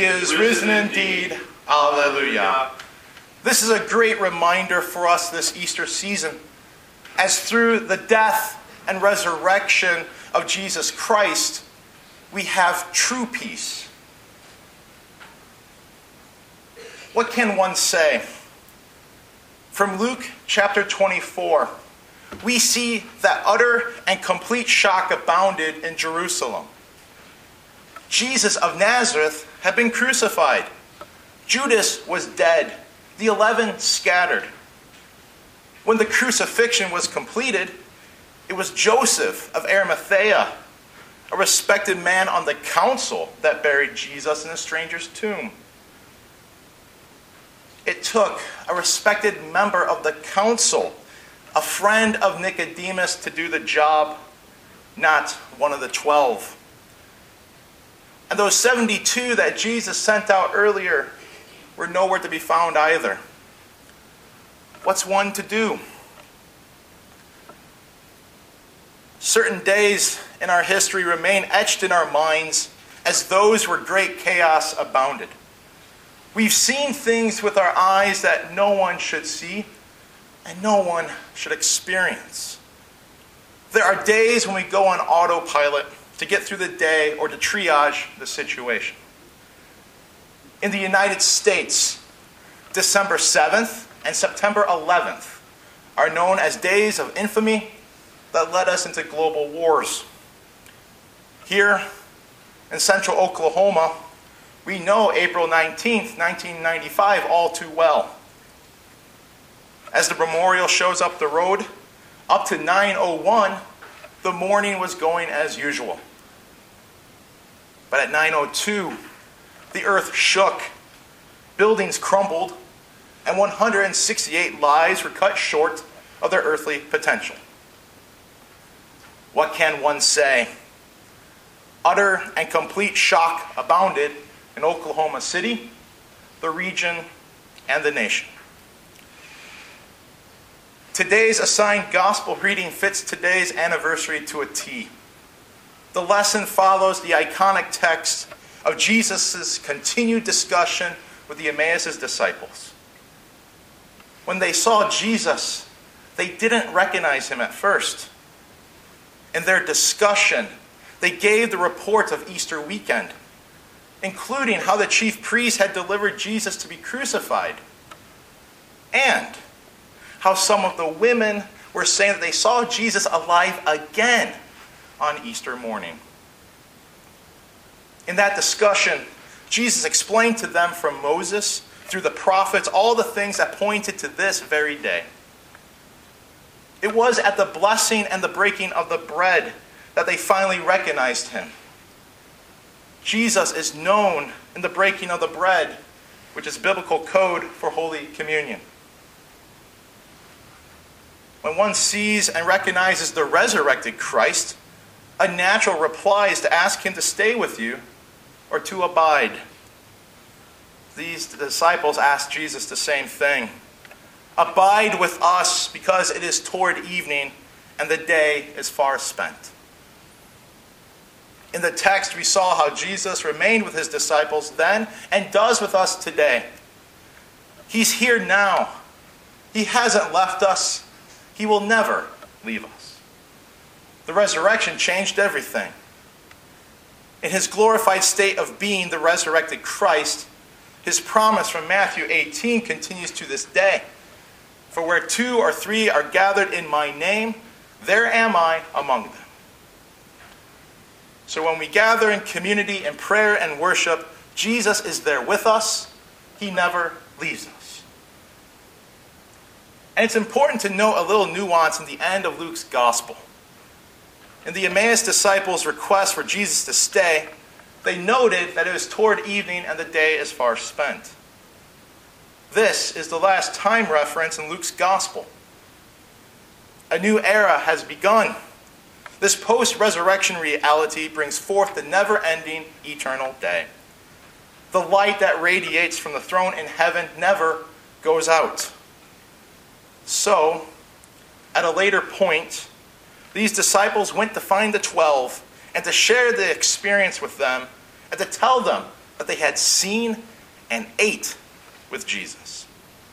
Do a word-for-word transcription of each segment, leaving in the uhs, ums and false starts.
He is risen indeed. Alleluia. This is a great reminder for us this Easter season, as through the death and resurrection of Jesus Christ, we have true peace. What can one say? From Luke chapter twenty-four, we see that utter and complete shock abounded in Jerusalem. Jesus of Nazareth had been crucified. Judas was dead. The eleven scattered. When the crucifixion was completed, it was Joseph of Arimathea, a respected man on the council, that buried Jesus in a stranger's tomb. It took a respected member of the council, a friend of Nicodemus, to do the job, not one of the twelve. And those seventy-two that Jesus sent out earlier were nowhere to be found either. What's one to do? Certain days in our history remain etched in our minds as those where great chaos abounded. We've seen things with our eyes that no one should see and no one should experience. There are days when we go on autopilot to get through the day or to triage the situation. In the United States, December seventh and September eleventh are known as days of infamy that led us into global wars. Here in central Oklahoma, we know April nineteenth, nineteen ninety-five all too well. As the memorial shows up the road, up to nine oh one, the morning was going as usual. But at nine oh two, the earth shook, buildings crumbled, and one hundred sixty-eight lives were cut short of their earthly potential. What can one say? Utter and complete shock abounded in Oklahoma City, the region, and the nation. Today's assigned gospel reading fits today's anniversary to a T. The lesson follows the iconic text of Jesus' continued discussion with the Emmaus disciples. When they saw Jesus, they didn't recognize him at first. In their discussion, they gave the report of Easter weekend, including how the chief priests had delivered Jesus to be crucified, and how some of the women were saying that they saw Jesus alive again on Easter morning. In that discussion, Jesus explained to them from Moses through the prophets all the things that pointed to this very day. It was at the blessing and the breaking of the bread that they finally recognized him. Jesus is known in the breaking of the bread, which is biblical code for Holy Communion. When one sees and recognizes the resurrected Christ, a natural reply is to ask him to stay with you or to abide. These disciples asked Jesus the same thing. Abide with us, because it is toward evening and the day is far spent. In the text, we saw how Jesus remained with his disciples then and does with us today. He's here now. He hasn't left us. He will never leave us. The resurrection changed everything. In his glorified state of being the resurrected Christ, his promise from Matthew eighteen continues to this day. For where two or three are gathered in my name, there am I among them. So when we gather in community in prayer and worship, Jesus is there with us. He never leaves us. And it's important to note a little nuance in the end of Luke's gospel. In the Emmaus disciples' request for Jesus to stay, they noted that it was toward evening and the day is far spent. This is the last time reference in Luke's gospel. A new era has begun. This post-resurrection reality brings forth the never-ending eternal day. The light that radiates from the throne in heaven never goes out. So, at a later point, these disciples went to find the twelve and to share the experience with them and to tell them but they had seen and ate with Jesus.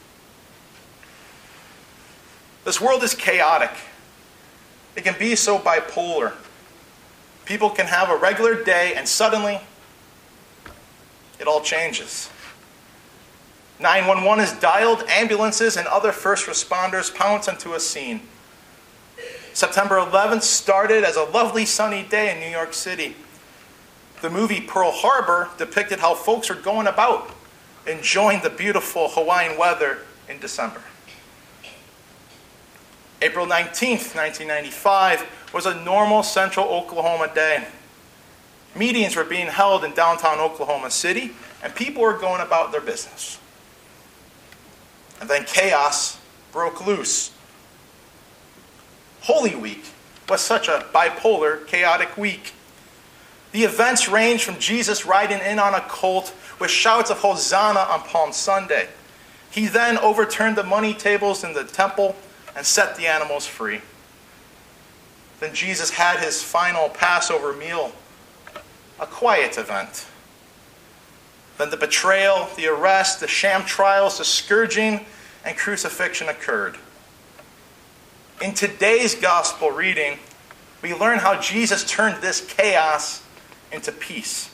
This world is chaotic. It can be so bipolar. People can have a regular day and suddenly it all changes. nine one one is dialed, ambulances and other first responders pounce into a scene. September eleventh started as a lovely sunny day in New York City. The movie Pearl Harbor depicted how folks are going about enjoying the beautiful Hawaiian weather in December. April nineteenth, nineteen ninety-five was a normal central Oklahoma day. Meetings were being held in downtown Oklahoma City, and people were going about their business. And then chaos broke loose. Holy Week was such a bipolar, chaotic week. The events ranged from Jesus riding in on a colt with shouts of Hosanna on Palm Sunday. He then overturned the money tables in the temple and set the animals free. Then Jesus had his final Passover meal, a quiet event. Then the betrayal, the arrest, the sham trials, the scourging, and crucifixion occurred. In today's gospel reading, we learn how Jesus turned this chaos into peace.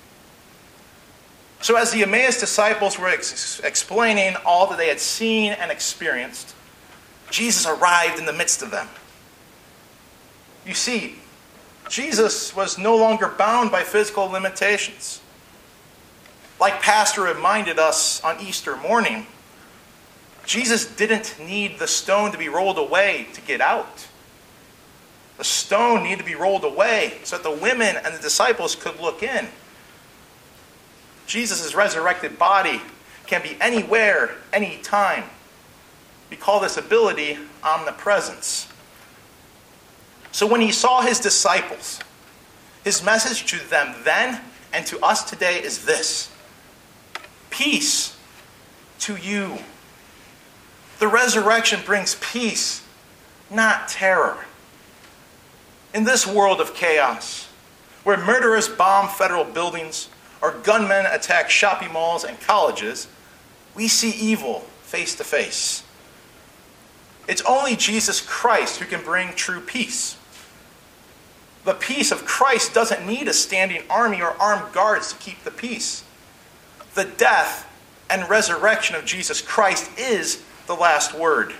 So as the Emmaus disciples were ex- explaining all that they had seen and experienced, Jesus arrived in the midst of them. You see, Jesus was no longer bound by physical limitations. Like Pastor reminded us on Easter morning, Jesus didn't need the stone to be rolled away to get out. The stone needed to be rolled away so that the women and the disciples could look in. Jesus' resurrected body can be anywhere, anytime. We call this ability omnipresence. So when he saw his disciples, his message to them then and to us today is this: peace to you. The resurrection brings peace, not terror. In this world of chaos, where murderers bomb federal buildings or gunmen attack shopping malls and colleges, we see evil face to face. It's only Jesus Christ who can bring true peace. The peace of Christ doesn't need a standing army or armed guards to keep the peace. The death and resurrection of Jesus Christ is the last word.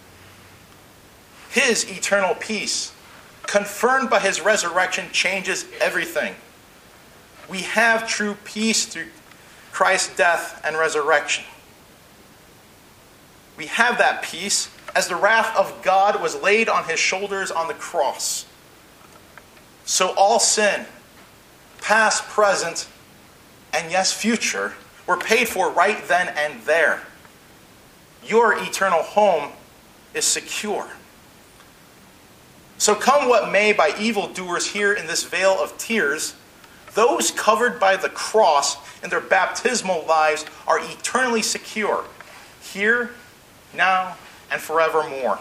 His eternal peace, confirmed by his resurrection, changes everything. We have true peace through Christ's death and resurrection. We have that peace as the wrath of God was laid on his shoulders on the cross. So all sin, past, present, and yes, future, were paid for right then and there. Your eternal home is secure. So come what may by evildoers here in this vale of tears, those covered by the cross in their baptismal lives are eternally secure, here, now, and forevermore.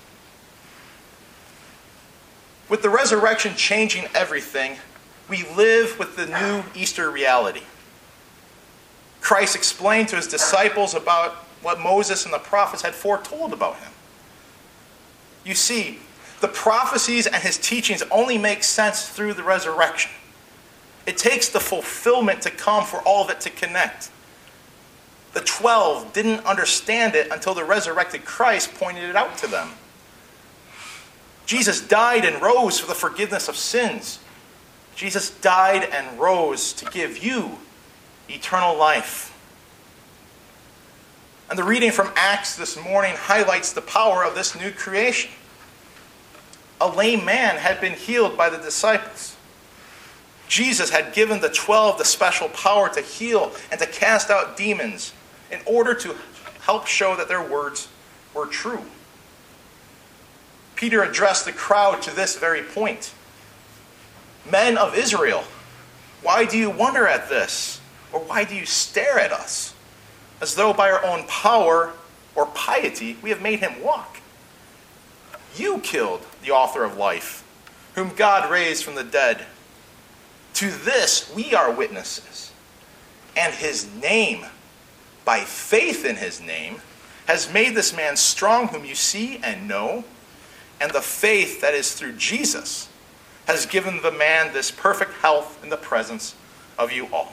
With the resurrection changing everything, we live with the new Easter reality. Christ explained to his disciples about what Moses and the prophets had foretold about him. You see, the prophecies and his teachings only make sense through the resurrection. It takes the fulfillment to come for all of it to connect. The twelve didn't understand it until the resurrected Christ pointed it out to them. Jesus died and rose for the forgiveness of sins. Jesus died and rose to give you eternal life. And the reading from Acts this morning highlights the power of this new creation. A lame man had been healed by the disciples. Jesus had given the twelve the special power to heal and to cast out demons in order to help show that their words were true. Peter addressed the crowd to this very point. Men of Israel, why do you wonder at this? Or why do you stare at us? As though by our own power or piety we have made him walk. You killed the author of life, whom God raised from the dead. To this we are witnesses. and his name, by faith in his name, has made this man strong whom you see and know, and the faith that is through Jesus has given the man this perfect health in the presence of you all.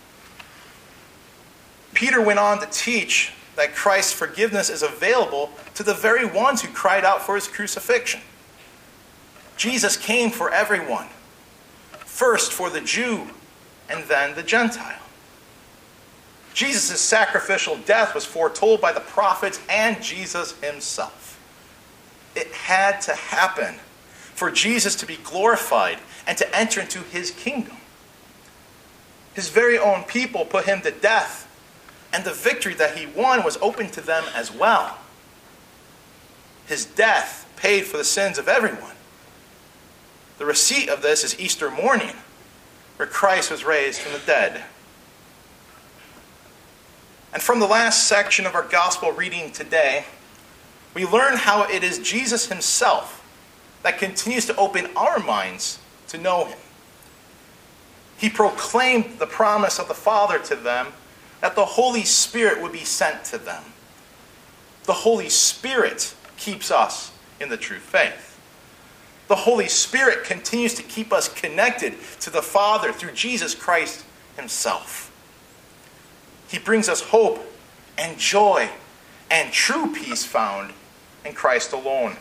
Peter went on to teach that Christ's forgiveness is available to the very ones who cried out for his crucifixion. Jesus came for everyone, first for the Jew and then the Gentile. Jesus' sacrificial death was foretold by the prophets and Jesus himself. It had to happen for Jesus to be glorified and to enter into his kingdom. His very own people put him to death, and the victory that he won was open to them as well. His death paid for the sins of everyone. The receipt of this is Easter morning, where Christ was raised from the dead. And from the last section of our gospel reading today, we learn how it is Jesus himself that continues to open our minds to know him. He proclaimed the promise of the Father to them that the Holy Spirit would be sent to them. The Holy Spirit keeps us in the true faith. The Holy Spirit continues to keep us connected to the Father through Jesus Christ himself. He brings us hope and joy and true peace found in Christ alone.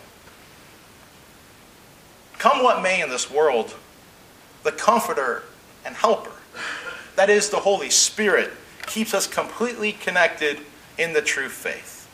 Come what may in this world, the Comforter and Helper, that is the Holy Spirit, keeps us completely connected in the true faith.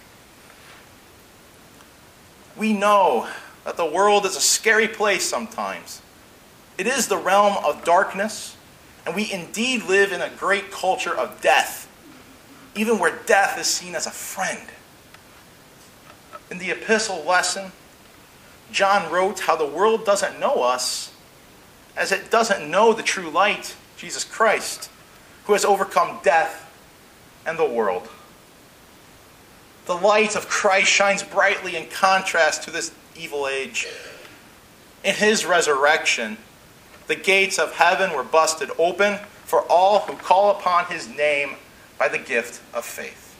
We know that the world is a scary place sometimes. It is the realm of darkness, and we indeed live in a great culture of death, even where death is seen as a friend. In the epistle lesson, John wrote how the world doesn't know us as it doesn't know the true light, Jesus Christ, who has overcome death and the world. The light of Christ shines brightly in contrast to this evil age. In his resurrection, the gates of heaven were busted open for all who call upon his name by the gift of faith.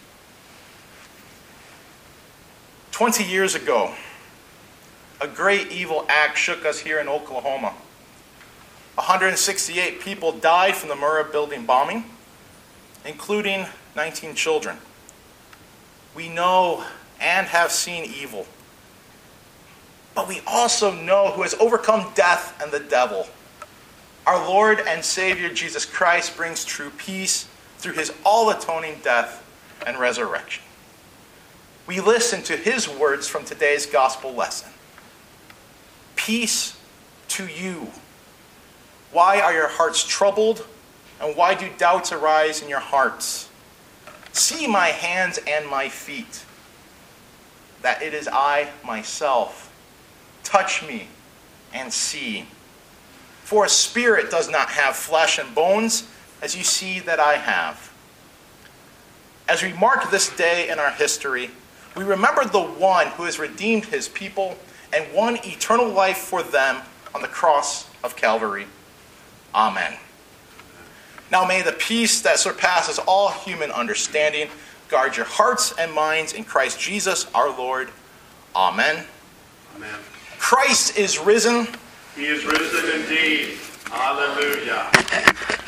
Twenty years ago, a great evil act shook us here in Oklahoma. one hundred sixty-eight people died from the Murrah building bombing, including nineteen children. We know and have seen evil, but we also know who has overcome death and the devil. Our Lord and Savior Jesus Christ brings true peace through his all-atoning death and resurrection. We listen to his words from today's gospel lesson. Peace to you. Why are your hearts troubled, and why do doubts arise in your hearts? See my hands and my feet, that it is I myself. Touch me and see. For a spirit does not have flesh and bones, as you see that I have. As we mark this day in our history, we remember the one who has redeemed his people and won eternal life for them on the cross of Calvary. Amen. Now may the peace that surpasses all human understanding guard your hearts and minds in Christ Jesus our Lord. Amen. Amen. Christ is risen. He is risen indeed. Hallelujah.